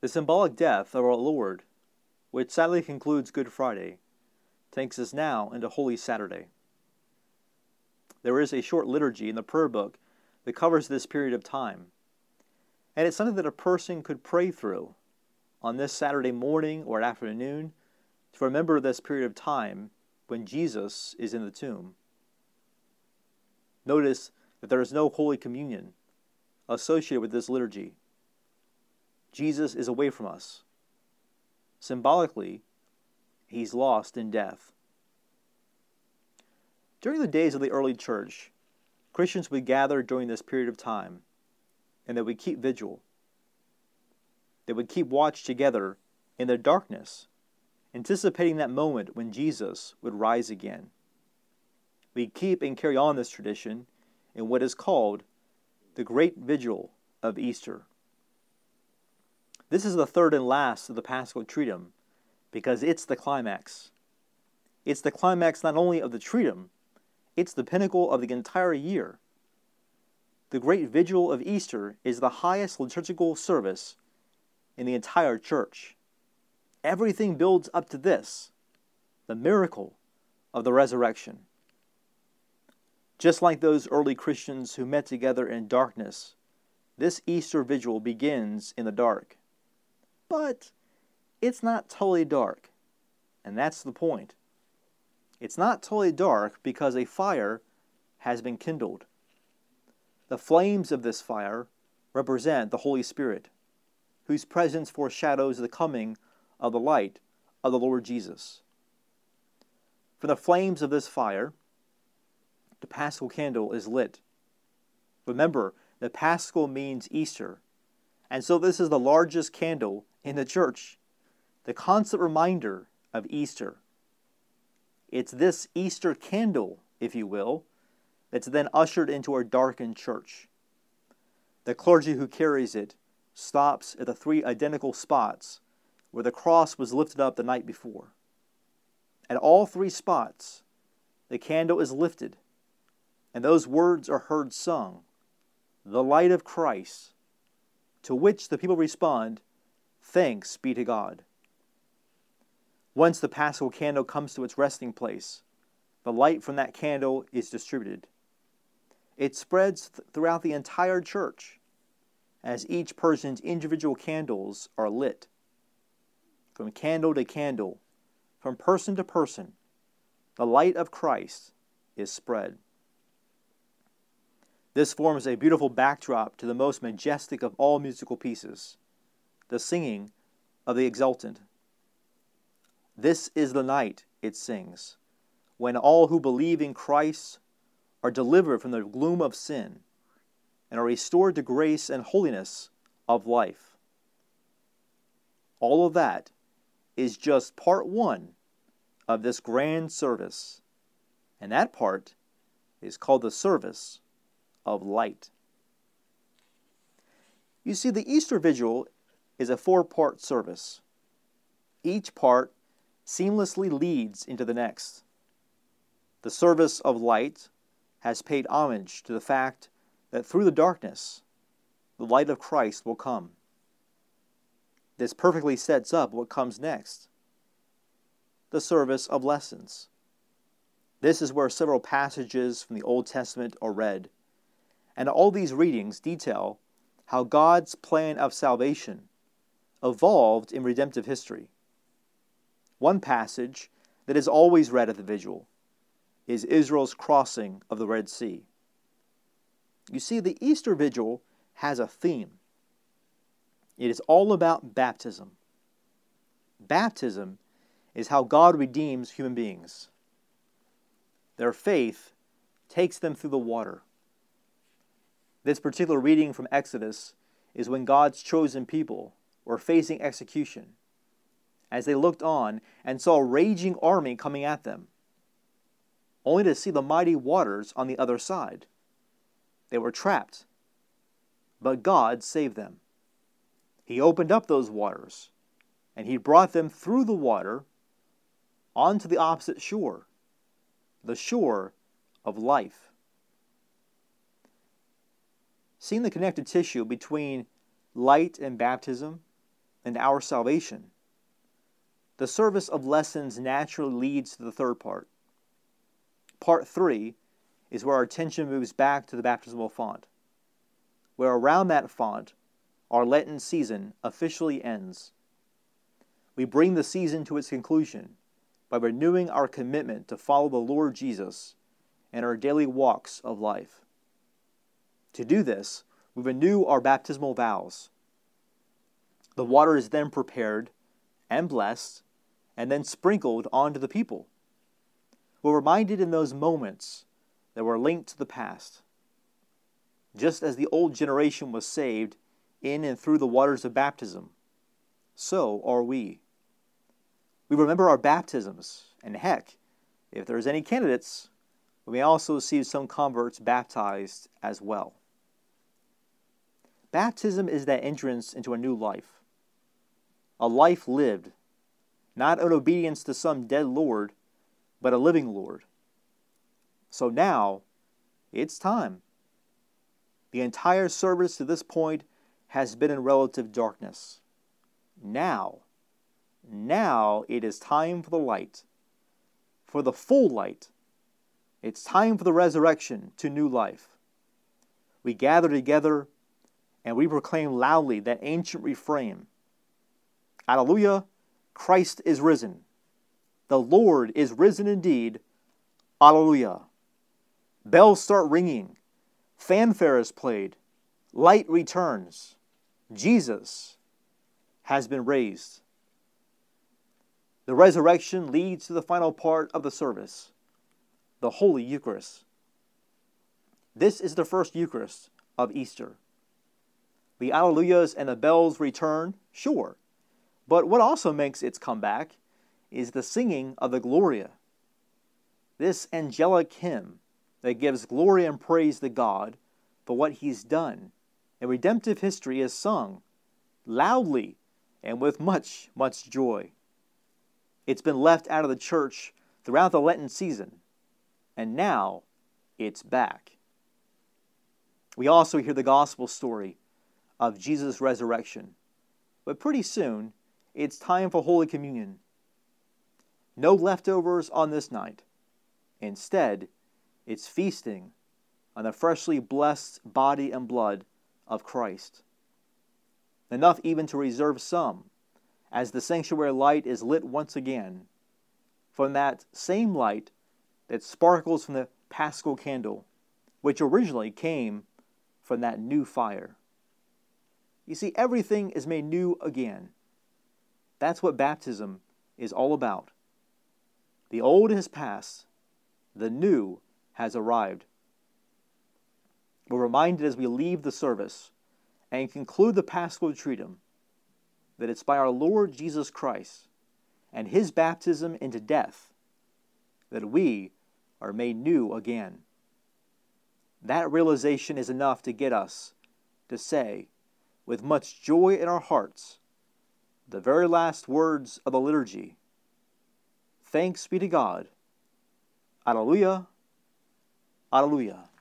The symbolic death of our Lord, which sadly concludes Good Friday, takes us now into Holy Saturday. There is a short liturgy in the prayer book that covers this period of time, and it's something that a person could pray through on this Saturday morning or afternoon to remember this period of time when Jesus is in the tomb. Notice that there is no Holy Communion associated with this liturgy. Jesus is away from us. Symbolically, he's lost in death. During the days of the early church, Christians would gather during this period of time, and they would keep vigil. They would keep watch together in the darkness, anticipating that moment when Jesus would rise again. We keep and carry on this tradition in what is called the Great Vigil of Easter. This is the third and last of the Paschal Triduum because it's the climax. It's the climax not only of the Triduum, it's the pinnacle of the entire year. The Great Vigil of Easter is the highest liturgical service in the entire church. Everything builds up to this, the miracle of the resurrection. Just like those early Christians who met together in darkness, this Easter vigil begins in the dark. But it's not totally dark, and that's the point. It's not totally dark because a fire has been kindled. The flames of this fire represent the Holy Spirit, whose presence foreshadows the coming of the light of the Lord Jesus. From the flames of this fire, the Paschal candle is lit. Remember, the Paschal means Easter, and so this is the largest candle in the church, the constant reminder of Easter. It's this Easter candle, if you will, that's then ushered into our darkened church. The clergy who carries it stops at the three identical spots where the cross was lifted up the night before. At all three spots, the candle is lifted, and those words are heard sung, "The light of Christ," to which the people respond, "Thanks be to God." Once the Paschal candle comes to its resting place, the light from that candle is distributed. It spreads throughout the entire church as each person's individual candles are lit. From candle to candle, from person to person, the light of Christ is spread. This forms a beautiful backdrop to the most majestic of all musical pieces, the singing of the Exultant. This is the night, it sings, when all who believe in Christ are delivered from the gloom of sin and are restored to grace and holiness of life. All of that is just part one of this grand service, and that part is called the service of light. You see, the Easter Vigil is a four-part service. Each part seamlessly leads into the next. The service of light has paid homage to the fact that through the darkness, the light of Christ will come. This perfectly sets up what comes next. The service of lessons. This is where several passages from the Old Testament are read, and all these readings detail how God's plan of salvation evolved in redemptive history. One passage that is always read at the vigil is Israel's crossing of the Red Sea. You see, the Easter Vigil has a theme. It is all about baptism. Baptism is how God redeems human beings. Their faith takes them through the water. This particular reading from Exodus is when God's chosen people were facing execution, as they looked on and saw a raging army coming at them, only to see the mighty waters on the other side. They were trapped, but God saved them. He opened up those waters, and He brought them through the water onto the opposite shore, the shore of life. Seeing the connective tissue between light and baptism, and our salvation. The service of lessons naturally leads to the third part. Part 3 is where our attention moves back to the baptismal font, where around that font our Lenten season officially ends. We bring the season to its conclusion by renewing our commitment to follow the Lord Jesus in our daily walks of life. To do this, we renew our baptismal vows. The water is then prepared and blessed and then sprinkled onto the people. We're reminded in those moments that we're linked to the past. Just as the old generation was saved in and through the waters of baptism, so are we. We remember our baptisms, and heck, if there's any candidates, we may also see some converts baptized as well. Baptism is that entrance into a new life. A life lived, not in obedience to some dead Lord, but a living Lord. So now, it's time. The entire service to this point has been in relative darkness. Now it is time for the light, for the full light. It's time for the resurrection to new life. We gather together and we proclaim loudly that ancient refrain, Alleluia, Christ is risen. The Lord is risen indeed. Alleluia. Bells start ringing. Fanfare is played. Light returns. Jesus has been raised. The resurrection leads to the final part of the service, the Holy Eucharist. This is the first Eucharist of Easter. The Alleluias and the bells return, sure, but what also makes its comeback is the singing of the Gloria. This angelic hymn that gives glory and praise to God for what He's done in redemptive history is sung loudly and with much, much joy. It's been left out of the church throughout the Lenten season, and now it's back. We also hear the gospel story of Jesus' resurrection, but pretty soon it's time for Holy Communion. No leftovers on this night. Instead, it's feasting on the freshly blessed body and blood of Christ. Enough even to reserve some, as the sanctuary light is lit once again from that same light that sparkles from the Paschal candle, which originally came from that new fire. You see, everything is made new again. That's what baptism is all about. The old has passed, the new has arrived. We're reminded as we leave the service and conclude the Paschal Triduum that it's by our Lord Jesus Christ and His baptism into death that we are made new again. That realization is enough to get us to say, with much joy in our hearts, the very last words of the liturgy, Thanks be to God. Alleluia, Alleluia.